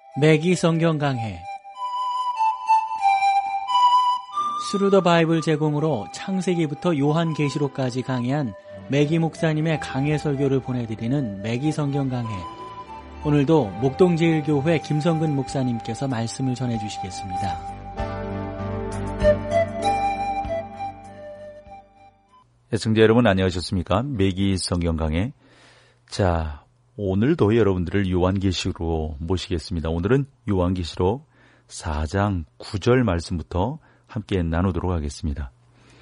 매기 성경 강해 스루 더 바이블 제공으로 창세기부터 요한계시록까지 강해한 매기 목사님의 강해 설교를 보내드리는 매기 성경 강해. 오늘도 목동제일교회 김성근 목사님께서 말씀을 전해주시겠습니다. 애청자 여러분 안녕하셨습니까? 매기 성경 강해. 자, 오늘도 여러분들을 요한계시록으로 모시겠습니다. 오늘은 요한계시록 4장 9절 말씀부터 함께 나누도록 하겠습니다.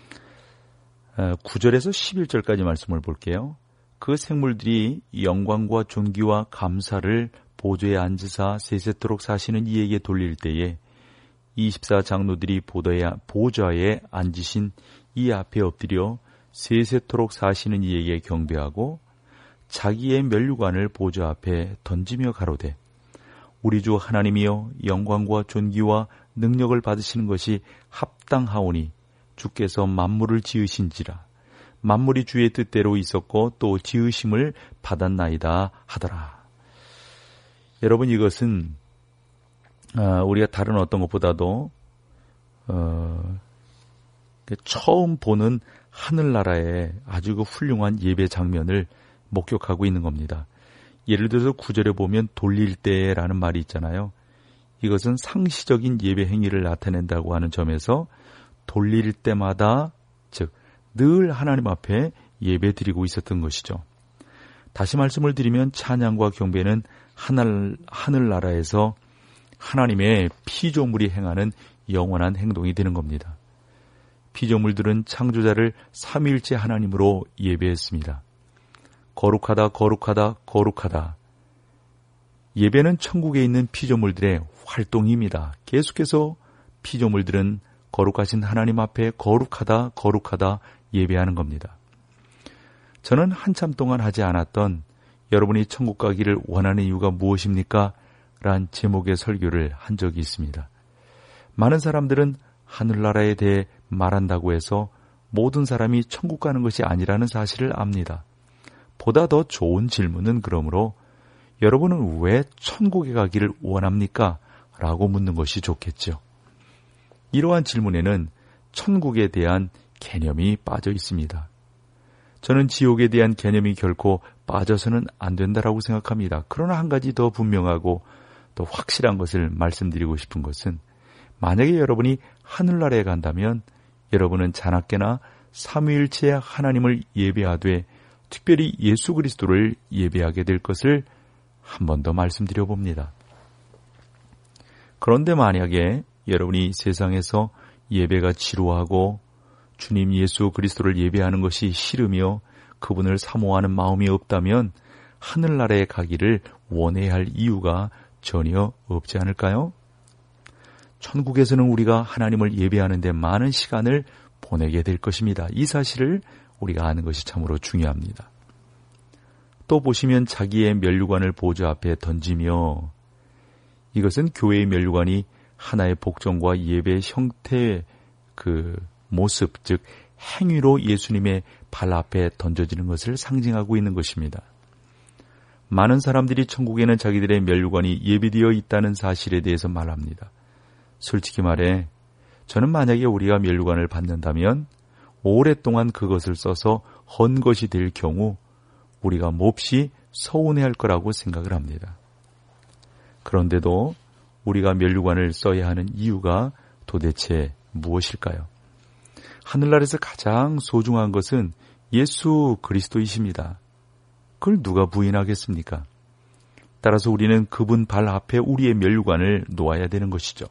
9절에서 11절까지 말씀을 볼게요. 그 생물들이 영광과 존귀와 감사를 보좌에 앉으사 세세토록 사시는 이에게 돌릴 때에 24 장로들이 보좌에 앉으신 이 앞에 엎드려 세세토록 사시는 이에게 경배하고 자기의 면류관을 보좌 앞에 던지며 가로되 우리 주 하나님이여 영광과 존귀와 능력을 받으시는 것이 합당하오니 주께서 만물을 지으신지라 만물이 주의 뜻대로 있었고 또 지으심을 받았나이다 하더라. 여러분, 이것은 우리가 다른 어떤 것보다도 처음 보는 하늘나라의 아주 훌륭한 예배 장면을 목격하고 있는 겁니다. 예를 들어서 9절에 보면 돌릴 때라는 말이 있잖아요. 이것은 상시적인 예배 행위를 나타낸다고 하는 점에서 돌릴 때마다, 즉 늘 하나님 앞에 예배 드리고 있었던 것이죠. 다시 말씀을 드리면 찬양과 경배는 하늘나라에서 하나님의 피조물이 행하는 영원한 행동이 되는 겁니다. 피조물들은 창조자를 삼위일체 하나님으로 예배했습니다. 거룩하다, 거룩하다, 거룩하다. 예배는 천국에 있는 피조물들의 활동입니다. 계속해서 피조물들은 거룩하신 하나님 앞에 거룩하다, 거룩하다 예배하는 겁니다. 저는 한참 동안 하지 않았던 여러분이 천국 가기를 원하는 이유가 무엇입니까? 란 제목의 설교를 한 적이 있습니다. 많은 사람들은 하늘나라에 대해 말한다고 해서 모든 사람이 천국 가는 것이 아니라는 사실을 압니다. 보다 더 좋은 질문은 그러므로 여러분은 왜 천국에 가기를 원합니까? 라고 묻는 것이 좋겠죠. 이러한 질문에는 천국에 대한 개념이 빠져 있습니다. 저는 지옥에 대한 개념이 결코 빠져서는 안 된다라고 생각합니다. 그러나 한 가지 더 분명하고 또 확실한 것을 말씀드리고 싶은 것은 만약에 여러분이 하늘나라에 간다면 여러분은 자나깨나 삼위일체 하나님을 예배하되 특별히 예수 그리스도를 예배하게 될 것을 한 번 더 말씀드려 봅니다. 그런데 만약에 여러분이 세상에서 예배가 지루하고 주님 예수 그리스도를 예배하는 것이 싫으며 그분을 사모하는 마음이 없다면 하늘나라에 가기를 원해야 할 이유가 전혀 없지 않을까요? 천국에서는 우리가 하나님을 예배하는 데 많은 시간을 보내게 될 것입니다. 이 사실을 우리가 아는 것이 참으로 중요합니다. 또 보시면 자기의 면류관을 보좌 앞에 던지며, 이것은 교회의 면류관이 하나의 복종과 예배의 형태의 그 모습, 즉 행위로 예수님의 발 앞에 던져지는 것을 상징하고 있는 것입니다. 많은 사람들이 천국에는 자기들의 면류관이 예비되어 있다는 사실에 대해서 말합니다. 솔직히 말해 저는 만약에 우리가 면류관을 받는다면 오랫동안 그것을 써서 헌 것이 될 경우 우리가 몹시 서운해할 거라고 생각을 합니다. 그런데도 우리가 면류관을 써야 하는 이유가 도대체 무엇일까요? 하늘나라에서 가장 소중한 것은 예수 그리스도이십니다. 그걸 누가 부인하겠습니까? 따라서 우리는 그분 발 앞에 우리의 면류관을 놓아야 되는 것이죠.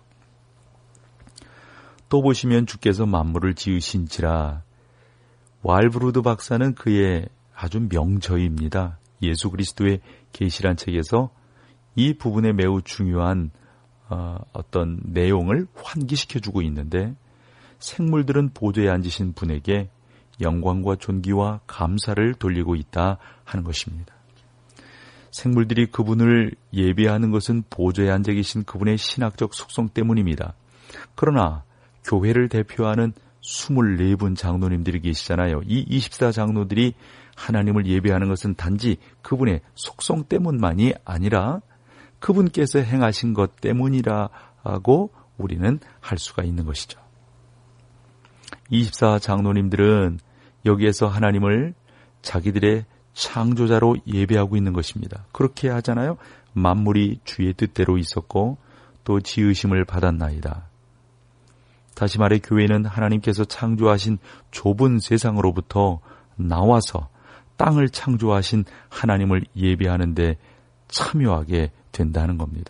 또 보시면 주께서 만물을 지으신지라. 왈브루드 박사는 그의 아주 명저입니다. 예수 그리스도의 계시란 책에서 이 부분에 매우 중요한 어떤 내용을 환기시켜주고 있는데, 생물들은 보좌에 앉으신 분에게 영광과 존귀와 감사를 돌리고 있다 하는 것입니다. 생물들이 그분을 예배하는 것은 보좌에 앉아 계신 그분의 신학적 속성 때문입니다. 그러나 교회를 대표하는 24분 장로님들이 계시잖아요. 이 24 장로들이 하나님을 예배하는 것은 단지 그분의 속성 때문만이 아니라 그분께서 행하신 것 때문이라고 우리는 할 수가 있는 것이죠. 24 장로님들은 여기에서 하나님을 자기들의 창조자로 예배하고 있는 것입니다. 그렇게 하잖아요. 만물이 주의 뜻대로 있었고 또 지으심을 받았나이다. 다시 말해 교회는 하나님께서 창조하신 좁은 세상으로부터 나와서 땅을 창조하신 하나님을 예배하는 데 참여하게 된다는 겁니다.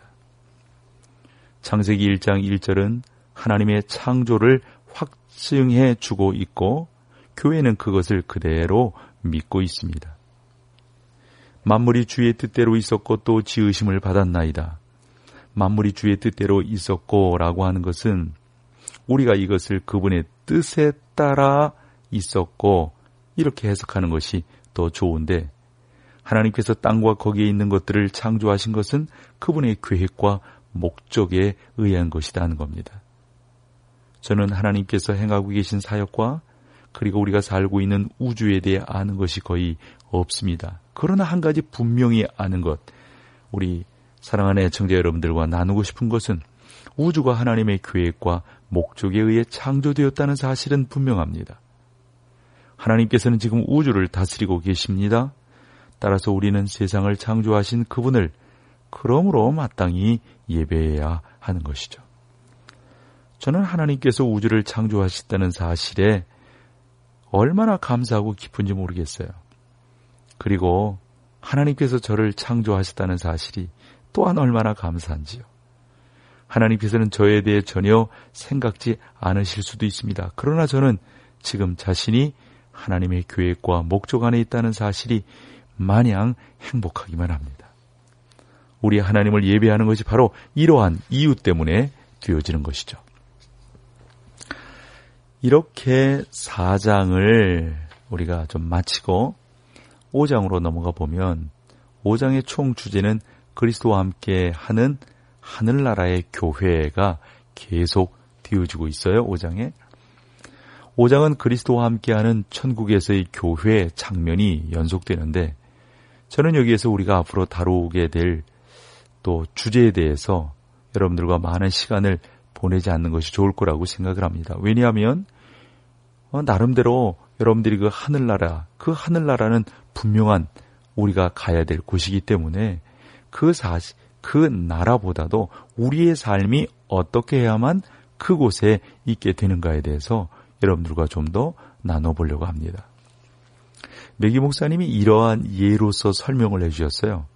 창세기 1장 1절은 하나님의 창조를 확증해 주고 있고 교회는 그것을 그대로 믿고 있습니다. 만물이 주의 뜻대로 있었고 또 지으심을 받았나이다. 만물이 주의 뜻대로 있었고 라고 하는 것은 우리가 이것을 그분의 뜻에 따라 있었고 이렇게 해석하는 것이 더 좋은데 하나님께서 땅과 거기에 있는 것들을 창조하신 것은 그분의 계획과 목적에 의한 것이다 하는 겁니다. 저는 하나님께서 행하고 계신 사역과 그리고 우리가 살고 있는 우주에 대해 아는 것이 거의 없습니다. 그러나 한 가지 분명히 아는 것, 우리 사랑하는 애청자 여러분들과 나누고 싶은 것은 우주가 하나님의 계획과 목적에 의해 창조되었다는 사실은 분명합니다. 하나님께서는 지금 우주를 다스리고 계십니다. 따라서 우리는 세상을 창조하신 그분을 그러므로 마땅히 예배해야 하는 것이죠. 저는 하나님께서 우주를 창조하셨다는 사실에 얼마나 감사하고 기쁜지 모르겠어요. 그리고 하나님께서 저를 창조하셨다는 사실이 또한 얼마나 감사한지요. 하나님께서는 저에 대해 전혀 생각지 않으실 수도 있습니다. 그러나 저는 지금 자신이 하나님의 계획과 목적 안에 있다는 사실이 마냥 행복하기만 합니다. 우리 하나님을 예배하는 것이 바로 이러한 이유 때문에 되어지는 것이죠. 이렇게 4장을 우리가 좀 마치고 5장으로 넘어가 보면 5장의 총 주제는 그리스도와 함께 하는 하늘나라의 교회가 계속 되어지고 있어요. 5장에. 5장은 그리스도와 함께하는 천국에서의 교회 장면이 연속되는데 저는 여기에서 우리가 앞으로 다루게 될 또 주제에 대해서 여러분들과 많은 시간을 보내지 않는 것이 좋을 거라고 생각을 합니다. 왜냐하면 나름대로 여러분들이 그 하늘나라는 분명한 우리가 가야 될 곳이기 때문에 그 나라보다도 우리의 삶이 어떻게 해야만 그곳에 있게 되는가에 대해서 여러분들과 좀 더 나눠보려고 합니다. 매기 목사님이 이러한 예로서 설명을 해주셨어요.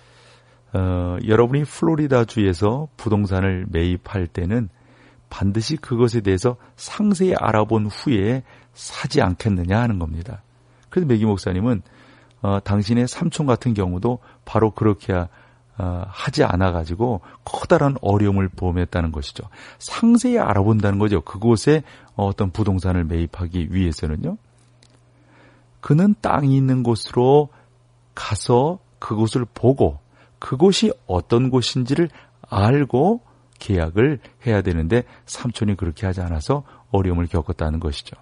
여러분이 플로리다주에서 부동산을 매입할 때는 반드시 그것에 대해서 상세히 알아본 후에 사지 않겠느냐 하는 겁니다. 그래서 매기 목사님은 당신의 삼촌 같은 경우도 바로 그렇게 하지 않아가지고 커다란 어려움을 보험했다는 것이죠. 상세히 알아본다는 거죠. 그곳에 어떤 부동산을 매입하기 위해서는요. 그는 땅이 있는 곳으로 가서 그곳을 보고 그곳이 어떤 곳인지를 알고 계약을 해야 되는데 삼촌이 그렇게 하지 않아서 어려움을 겪었다는 것이죠.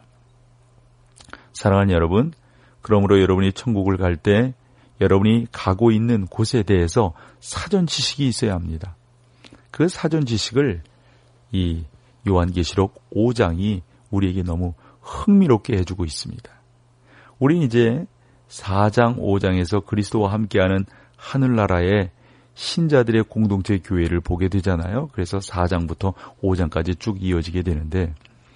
사랑하는 여러분, 그러므로 여러분이 천국을 갈 때 여러분이 가고 있는 곳에 대해서 사전 지식이 있어야 합니다. 그 사전 지식을 이 요한계시록 5장이 우리에게 너무 흥미롭게 해주고 있습니다. 우리는 이제 4장, 5장에서 그리스도와 함께하는 하늘나라의 신자들의 공동체 교회를 보게 되잖아요. 그래서 4장부터 5장까지 쭉 이어지게 되는데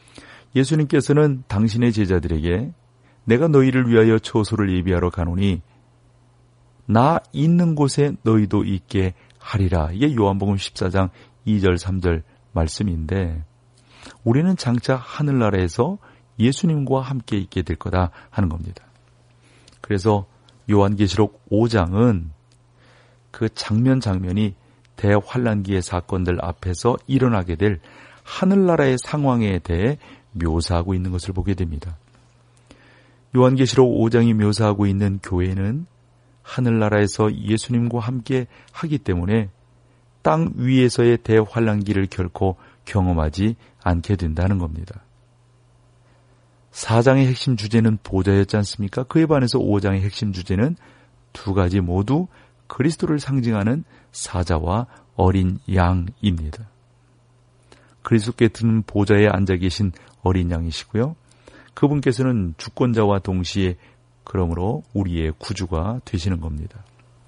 예수님께서는 당신의 제자들에게 내가 너희를 위하여 처소를 예비하러 가노니 나 있는 곳에 너희도 있게 하리라. 이게 요한복음 14장 2절 3절 말씀인데 우리는 장차 하늘나라에서 예수님과 함께 있게 될 거다 하는 겁니다. 그래서 요한계시록 5장은 그 장면이 대환란기의 사건들 앞에서 일어나게 될 하늘나라의 상황에 대해 묘사하고 있는 것을 보게 됩니다. 요한계시록 5장이 묘사하고 있는 교회는 하늘나라에서 예수님과 함께 하기 때문에 땅 위에서의 대환란기를 결코 경험하지 않게 된다는 겁니다. 4장의 핵심 주제는 보좌였지 않습니까? 그에 반해서 5장의 핵심 주제는 두 가지 모두 그리스도를 상징하는 사자와 어린 양입니다. 그리스도께 든 보좌에 앉아 계신 어린 양이시고요. 그분께서는 주권자와 동시에 그러므로 우리의 구주가 되시는 겁니다.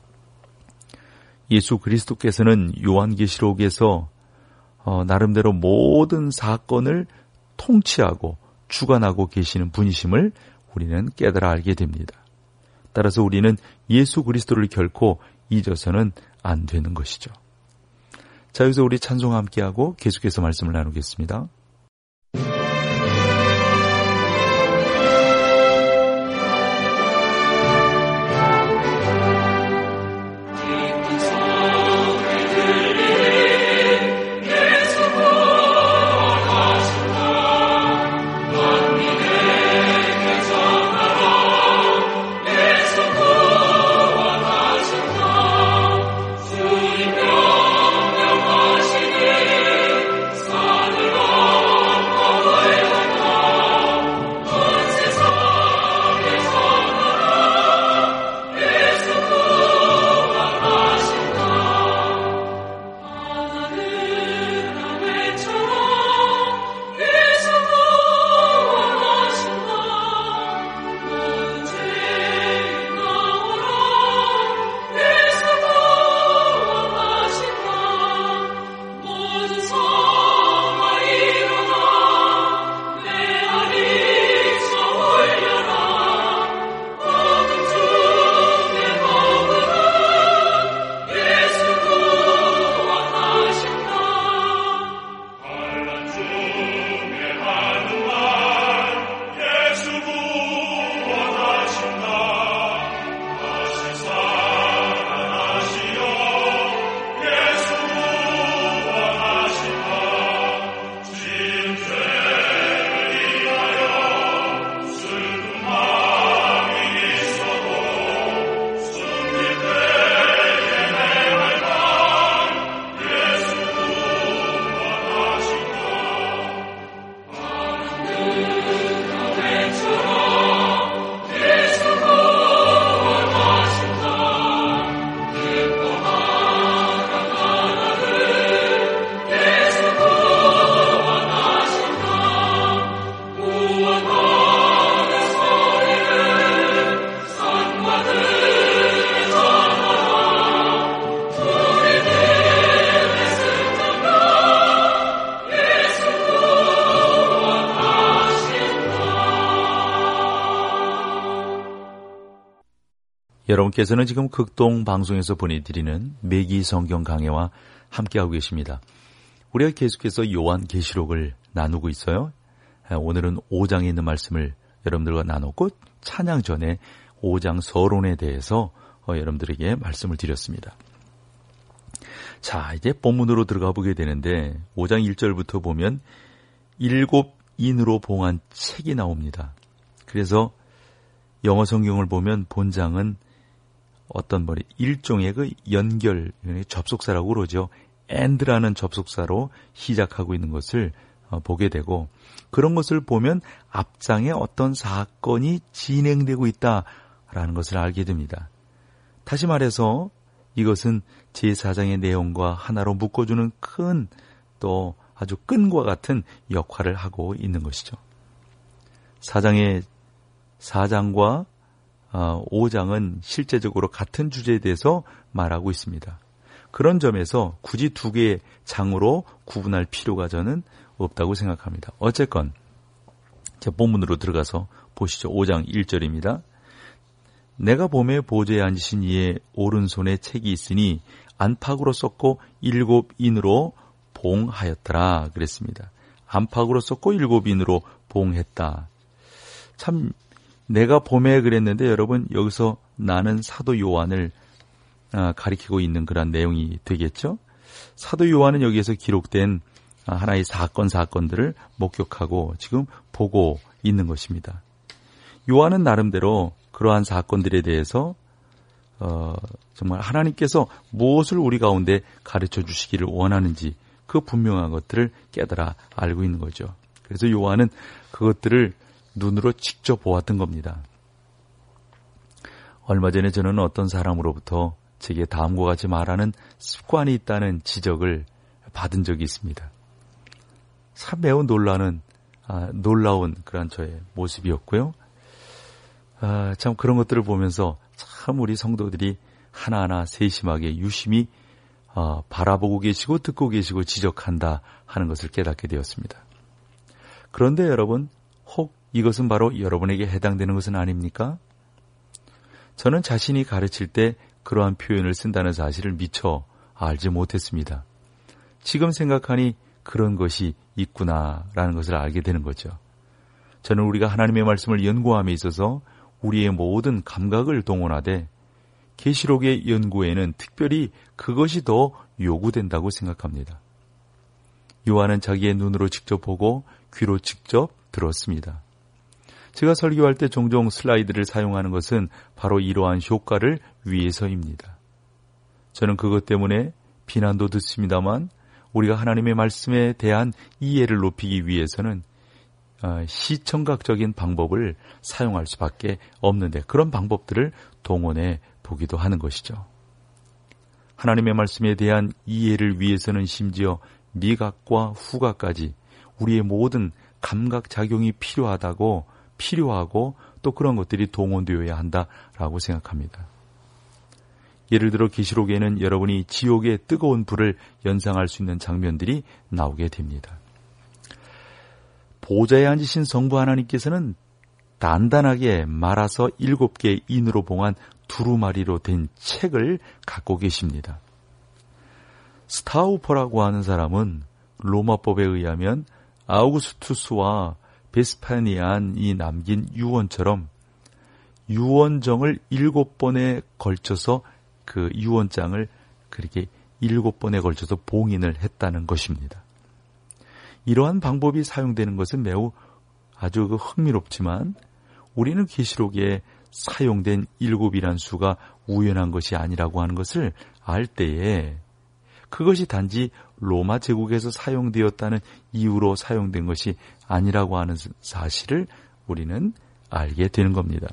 예수 그리스도께서는 요한계시록에서 나름대로 모든 사건을 통치하고 주관하고 계시는 분이심을 우리는 깨달아 알게 됩니다. 따라서 우리는 예수 그리스도를 결코 잊어서는 안 되는 것이죠. 자, 여기서 우리 찬송 함께하고 계속해서 말씀을 나누겠습니다. 여러분께서는 지금 극동 방송에서 보내드리는 매기 성경 강해와 함께하고 계십니다. 우리가 계속해서 요한계시록을 나누고 있어요. 오늘은 5장에 있는 말씀을 여러분들과 나눴고 찬양 전에 5장 서론에 대해서 여러분들에게 말씀을 드렸습니다. 자, 이제 본문으로 들어가 보게 되는데 5장 1절부터 보면 7인으로 봉한 책이 나옵니다. 그래서 영어 성경을 보면 본장은 어떤 일종의 그 연결, 접속사라고 그러죠. and라는 접속사로 시작하고 있는 것을 보게 되고 그런 것을 보면 앞장에 어떤 사건이 진행되고 있다라는 것을 알게 됩니다. 다시 말해서 이것은 제4장의 내용과 하나로 묶어주는 큰 또 아주 끈과 같은 역할을 하고 있는 것이죠. 4장과 5장은 실제적으로 같은 주제에 대해서 말하고 있습니다. 그런 점에서 굳이 두 개의 장으로 구분할 필요가 저는 없다고 생각합니다. 어쨌건 제 본문으로 들어가서 보시죠. 5장 1절입니다. 내가 봄에 보좌에 앉으신 이의 오른손에 책이 있으니 안팎으로 썼고 7인으로 봉하였더라 그랬습니다. 안팎으로 썼고 7인으로 봉했다. 참 내가 봄에 그랬는데 여러분 여기서 나는 사도 요한을 가리키고 있는 그런 내용이 되겠죠. 사도 요한은 여기에서 기록된 하나의 사건들을 목격하고 지금 보고 있는 것입니다. 요한은 나름대로 그러한 사건들에 대해서 정말 하나님께서 무엇을 우리 가운데 가르쳐 주시기를 원하는지 그 분명한 것들을 깨달아 알고 있는 거죠. 그래서 요한은 그것들을 눈으로 직접 보았던 겁니다. 얼마 전에 저는 어떤 사람으로부터 제게 다음과 같이 말하는 습관이 있다는 지적을 받은 적이 있습니다. 참 매우 놀라운 그런 저의 모습이었고요. 참 그런 것들을 보면서 참 우리 성도들이 하나하나 세심하게 유심히 바라보고 계시고 듣고 계시고 지적한다 하는 것을 깨닫게 되었습니다. 그런데 여러분, 혹 이것은 바로 여러분에게 해당되는 것은 아닙니까? 저는 자신이 가르칠 때 그러한 표현을 쓴다는 사실을 미처 알지 못했습니다. 지금 생각하니 그런 것이 있구나라는 것을 알게 되는 거죠. 저는 우리가 하나님의 말씀을 연구함에 있어서 우리의 모든 감각을 동원하되 계시록의 연구에는 특별히 그것이 더 요구된다고 생각합니다. 요한은 자기의 눈으로 직접 보고 귀로 직접 들었습니다. 제가 설교할 때 종종 슬라이드를 사용하는 것은 바로 이러한 효과를 위해서입니다. 저는 그것 때문에 비난도 듣습니다만 우리가 하나님의 말씀에 대한 이해를 높이기 위해서는 시청각적인 방법을 사용할 수밖에 없는데 그런 방법들을 동원해 보기도 하는 것이죠. 하나님의 말씀에 대한 이해를 위해서는 심지어 미각과 후각까지 우리의 모든 감각작용이 필요하고 또 그런 것들이 동원되어야 한다라고 생각합니다. 예를 들어 계시록에는 여러분이 지옥의 뜨거운 불을 연상할 수 있는 장면들이 나오게 됩니다. 보좌에 앉으신 성부 하나님께서는 단단하게 말아서 7개의 인으로 봉한 두루마리로 된 책을 갖고 계십니다. 스타우퍼라고 하는 사람은 로마법에 의하면 아우구스투스와 베스파니안이 남긴 유언처럼 유언정을 7번에 걸쳐서 그 유언장을 그렇게 7번에 걸쳐서 봉인을 했다는 것입니다. 이러한 방법이 사용되는 것은 매우 아주 흥미롭지만 우리는 계시록에 사용된 7이란 수가 우연한 것이 아니라고 하는 것을 알 때에 그것이 단지 로마 제국에서 사용되었다는 이유로 사용된 것이 아니라고 하는 사실을 우리는 알게 되는 겁니다.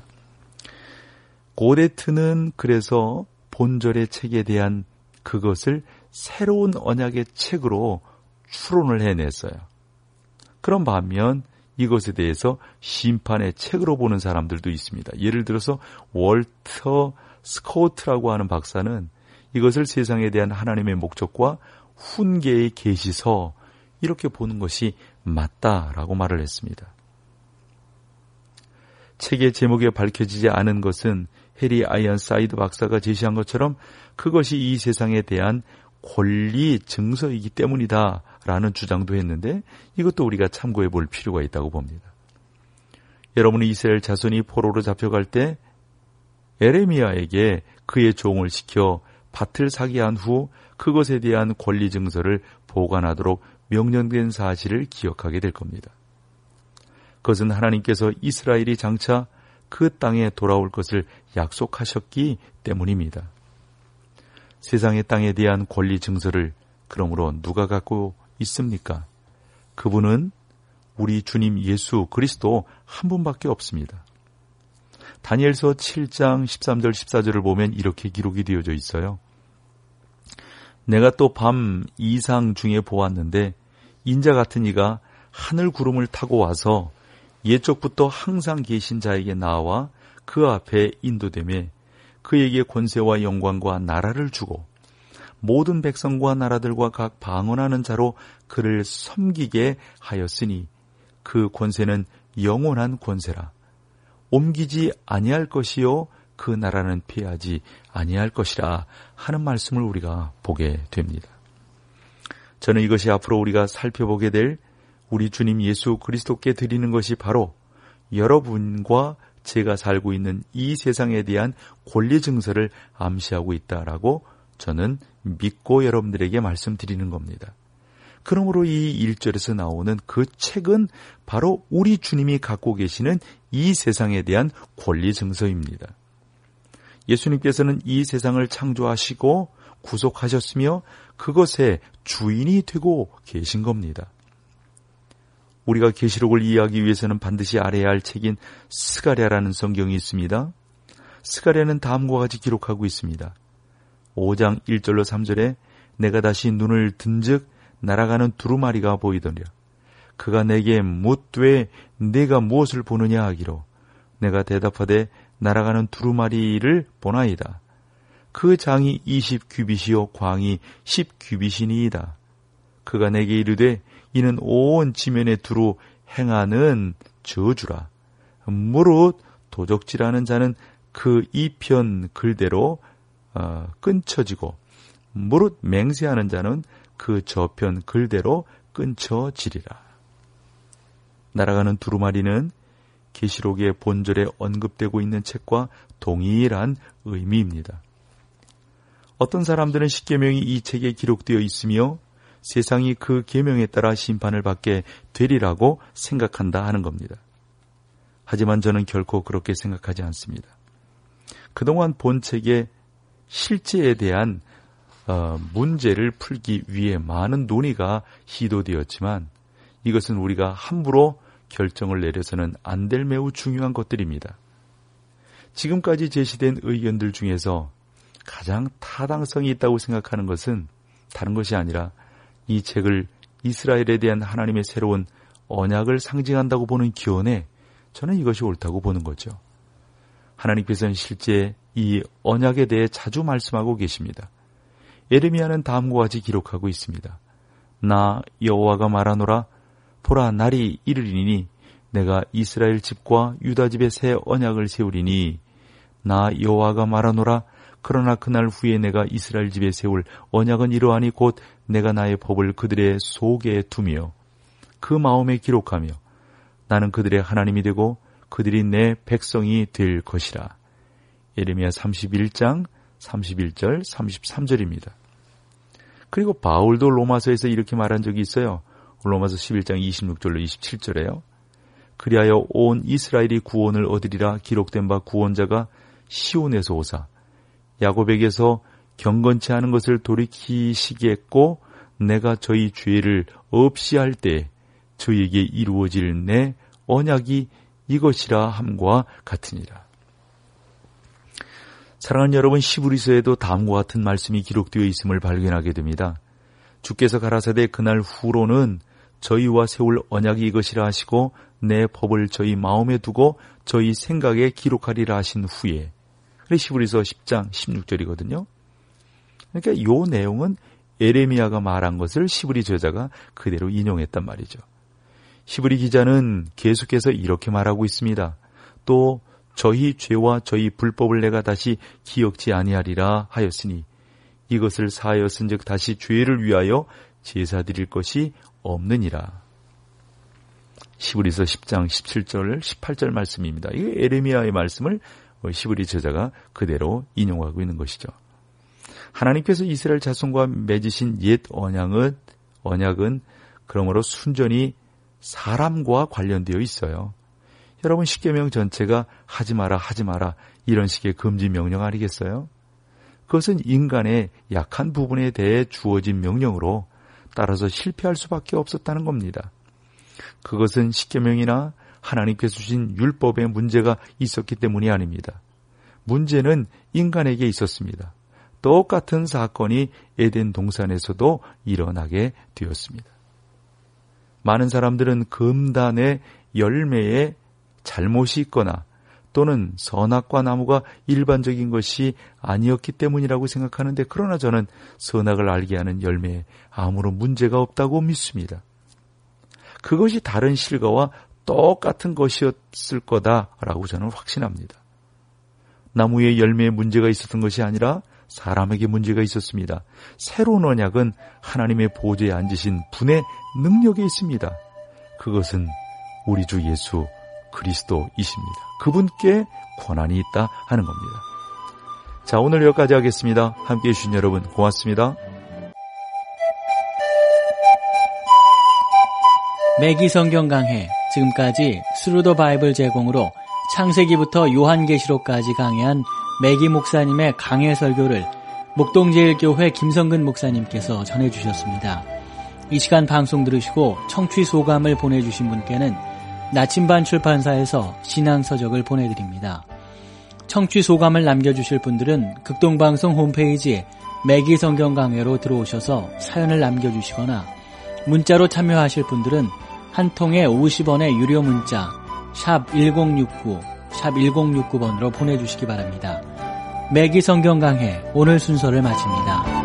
고레트는 그래서 본절의 책에 대한 그것을 새로운 언약의 책으로 추론을 해냈어요. 그런 반면 이것에 대해서 심판의 책으로 보는 사람들도 있습니다. 예를 들어서 월터 스코트라고 하는 박사는 이것을 세상에 대한 하나님의 목적과 훈계의 계시서 이렇게 보는 것이 맞다라고 말을 했습니다. 책의 제목에 밝혀지지 않은 것은 해리 아이언사이드 박사가 제시한 것처럼 그것이 이 세상에 대한 권리 증서이기 때문이다 라는 주장도 했는데 이것도 우리가 참고해 볼 필요가 있다고 봅니다. 여러분이 이스라엘 자손이 포로로 잡혀갈 때 에레미야에게 그의 종을 시켜 밭을 사게 한 후 그것에 대한 권리 증서를 보관하도록 명령된 사실을 기억하게 될 겁니다. 그것은 하나님께서 이스라엘이 장차 그 땅에 돌아올 것을 약속하셨기 때문입니다. 세상의 땅에 대한 권리 증서를 그러므로 누가 갖고 있습니까? 그분은 우리 주님 예수 그리스도 한 분밖에 없습니다. 다니엘서 7장 13절 14절을 보면 이렇게 기록이 되어져 있어요. 내가 또 밤 이상 중에 보았는데 인자 같은 이가 하늘 구름을 타고 와서 옛적부터 항상 계신 자에게 나와 그 앞에 인도되매 그에게 권세와 영광과 나라를 주고 모든 백성과 나라들과 각 방언하는 자로 그를 섬기게 하였으니 그 권세는 영원한 권세라. 옮기지 아니할 것이요 그 나라는 피하지 아니할 것이라 하는 말씀을 우리가 보게 됩니다. 저는 이것이 앞으로 우리가 살펴보게 될 우리 주님 예수 그리스도께 드리는 것이 바로 여러분과 제가 살고 있는 이 세상에 대한 권리 증서를 암시하고 있다라고 저는 믿고 여러분들에게 말씀드리는 겁니다. 그러므로 이 1절에서 나오는 그 책은 바로 우리 주님이 갖고 계시는 이 세상에 대한 권리 증서입니다. 예수님께서는 이 세상을 창조하시고 구속하셨으며 그것의 주인이 되고 계신 겁니다. 우리가 계시록을 이해하기 위해서는 반드시 알아야 할 책인 스가랴라는 성경이 있습니다. 스가랴는 다음과 같이 기록하고 있습니다. 5장 1절로 3절에 내가 다시 눈을 든즉 날아가는 두루마리가 보이더니라. 그가 내게 묻되 네가 무엇을 보느냐 하기로 내가 대답하되 날아가는 두루마리를 보나이다. 그 장이 20규빗이요 광이 10규빗이니이다. 그가 내게 이르되 이는 온 지면에 두루 행하는 저주라. 무릇 도적질하는 자는 그 이편 글대로 끊쳐지고 무릇 맹세하는 자는 그 저편 글대로 끊쳐지리라. 날아가는 두루마리는 계시록의 본절에 언급되고 있는 책과 동일한 의미입니다. 어떤 사람들은 십계명이 이 책에 기록되어 있으며 세상이 그 계명에 따라 심판을 받게 되리라고 생각한다 하는 겁니다. 하지만 저는 결코 그렇게 생각하지 않습니다. 그동안 본 책의 실제에 대한 문제를 풀기 위해 많은 논의가 시도되었지만 이것은 우리가 함부로 결정을 내려서는 안 될 매우 중요한 것들입니다. 지금까지 제시된 의견들 중에서 가장 타당성이 있다고 생각하는 것은 다른 것이 아니라 이 책을 이스라엘에 대한 하나님의 새로운 언약을 상징한다고 보는 기원에 저는 이것이 옳다고 보는 거죠. 하나님께서는 실제 이 언약에 대해 자주 말씀하고 계십니다. 예레미야는 다음과 같이 기록하고 있습니다. 나 여호와가 말하노라 보라 날이 이르리니 내가 이스라엘 집과 유다 집에 새 언약을 세우리니 나 여호와가 말하노라 그러나 그날 후에 내가 이스라엘 집에 세울 언약은 이러하니 곧 내가 나의 법을 그들의 속에 두며 그 마음에 기록하며 나는 그들의 하나님이 되고 그들이 내 백성이 될 것이라. 예레미야 31장 31절 33절입니다. 그리고 바울도 로마서에서 이렇게 말한 적이 있어요. 로마서 11장 26절로 27절에요. 그리하여 온 이스라엘이 구원을 얻으리라 기록된 바 구원자가 시온에서 오사 야곱에게서 경건치 않은 것을 돌이키시겠고 내가 저희 죄를 없이 할 때 저희에게 이루어질 내 언약이 이것이라 함과 같으니라. 사랑하는 여러분, 히브리서에도 다음과 같은 말씀이 기록되어 있음을 발견하게 됩니다. 주께서 가라사대 그날 후로는 저희와 세울 언약이 이것이라 하시고 내 법을 저희 마음에 두고 저희 생각에 기록하리라 하신 후에 히브리서 10장 16절이거든요. 그러니까 이 내용은 예레미야가 말한 것을 히브리 저자가 그대로 인용했단 말이죠. 히브리 기자는 계속해서 이렇게 말하고 있습니다. 또 저희 죄와 저희 불법을 내가 다시 기억지 아니하리라 하였으니 이것을 사하였은즉 다시 죄를 위하여 제사 드릴 것이 없느니라. 히브리서 10장 17절 18절 말씀입니다. 이게 예레미야의 말씀을 히브리 저자가 그대로 인용하고 있는 것이죠. 하나님께서 이스라엘 자손과 맺으신 옛 언약은 그러므로 순전히 사람과 관련되어 있어요. 여러분, 십계명 전체가 하지 마라 하지 마라 이런 식의 금지 명령 아니겠어요? 그것은 인간의 약한 부분에 대해 주어진 명령으로 따라서 실패할 수밖에 없었다는 겁니다. 그것은 십계명이나 하나님께서 주신 율법에 문제가 있었기 때문이 아닙니다. 문제는 인간에게 있었습니다. 똑같은 사건이 에덴 동산에서도 일어나게 되었습니다. 많은 사람들은 금단의 열매에 잘못이 있거나 또는 선악과 나무가 일반적인 것이 아니었기 때문이라고 생각하는데 그러나 저는 선악을 알게 하는 열매에 아무런 문제가 없다고 믿습니다. 그것이 다른 실과와 똑같은 것이었을 거다라고 저는 확신합니다. 나무의 열매에 문제가 있었던 것이 아니라 사람에게 문제가 있었습니다. 새로운 언약은 하나님의 보좌에 앉으신 분의 능력에 있습니다. 그것은 우리 주 예수 그리스도이십니다. 그분께 권한이 있다 하는 겁니다. 자, 오늘 여기까지 하겠습니다. 함께해 주신 여러분 고맙습니다. 매기 성경 강해, 지금까지 스루 더 바이블 제공으로 창세기부터 요한계시록까지 강해한 매기 목사님의 강해 설교를 목동제일교회 김성근 목사님께서 전해주셨습니다. 이 시간 방송 들으시고 청취 소감을 보내주신 분께는 나침반 출판사에서 신앙서적을 보내드립니다. 청취 소감을 남겨주실 분들은 극동방송 홈페이지 매기 성경 강해로 들어오셔서 사연을 남겨주시거나 문자로 참여하실 분들은 한 통에 50원의 유료 문자 샵 1069, 샵 1069번으로 보내주시기 바랍니다. 매기 성경 강해 오늘 순서를 마칩니다.